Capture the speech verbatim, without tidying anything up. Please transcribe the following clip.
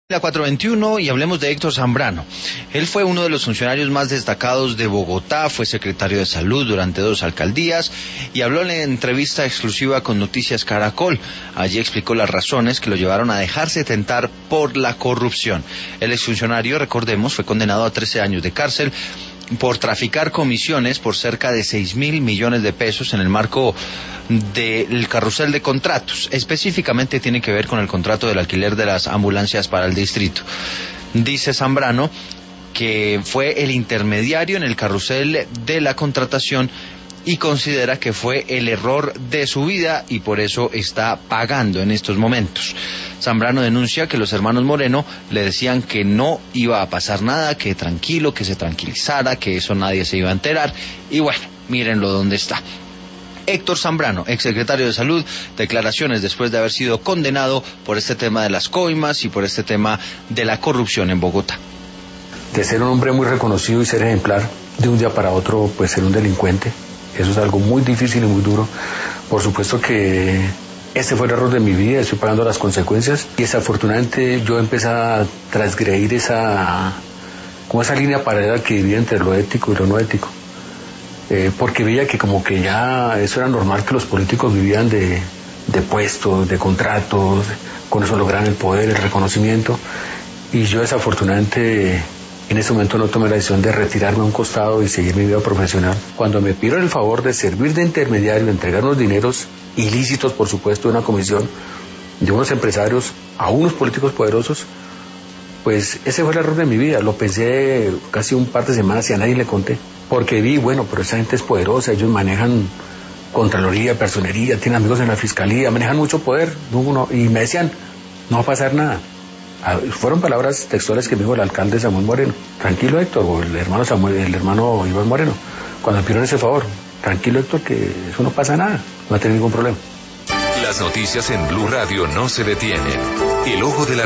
La cuatro veintiuno y hablemos de Héctor Zambrano. Él fue uno de los funcionarios más destacados de Bogotá, fue secretario de Salud durante dos alcaldías y habló en la entrevista exclusiva con Noticias Caracol. Allí explicó las razones que lo llevaron a dejarse tentar por la corrupción. El exfuncionario, recordemos, fue condenado a trece años de cárcel por traficar comisiones por cerca de seis mil millones de pesos en el marco del carrusel de contratos. Específicamente tiene que ver con el contrato del alquiler de las ambulancias para el distrito. Dice Zambrano que fue el intermediario en el carrusel de la contratación y considera que fue el error de su vida y por eso está pagando en estos momentos. Zambrano denuncia que los hermanos Moreno le decían que no iba a pasar nada, que tranquilo, que se tranquilizara, que eso nadie se iba a enterar y bueno, mírenlo dónde está. Héctor Zambrano, exsecretario de Salud, declaraciones después de haber sido condenado por este tema de las coimas y por este tema de la corrupción en Bogotá. De ser un hombre muy reconocido y ser ejemplar, de un día para otro pues ser un delincuente. Eso es algo muy difícil y muy duro. Por supuesto que este fue el error de mi vida, estoy pagando las consecuencias. Y desafortunadamente yo empecé a transgredir esa, como esa línea paralela que vivía entre lo ético y lo no ético. Eh, porque veía que como que ya eso era normal que los políticos vivían de, de puestos, de contratos, con eso lograran el poder, el reconocimiento. Y yo desafortunadamente en ese momento no tomé la decisión de retirarme a un costado y seguir mi vida profesional. Cuando me pidieron el favor de servir de intermediario, entregar unos dineros ilícitos, por supuesto, de una comisión de unos empresarios a unos políticos poderosos, pues ese fue el error de mi vida. Lo pensé casi un par de semanas y a nadie le conté. Porque vi, bueno, pero esa gente es poderosa, ellos manejan Contraloría, Personería, tienen amigos en la Fiscalía, manejan mucho poder. No, no, y me decían, no va a pasar nada. Fueron palabras textuales que me dijo el alcalde Samuel Moreno. Tranquilo, Héctor, o el hermano Samuel, el hermano Iván Moreno, cuando me pidieron ese favor. Tranquilo, Héctor, que eso no pasa nada, no va a tener ningún problema. Las noticias en Blue Radio no se detienen. El ojo de la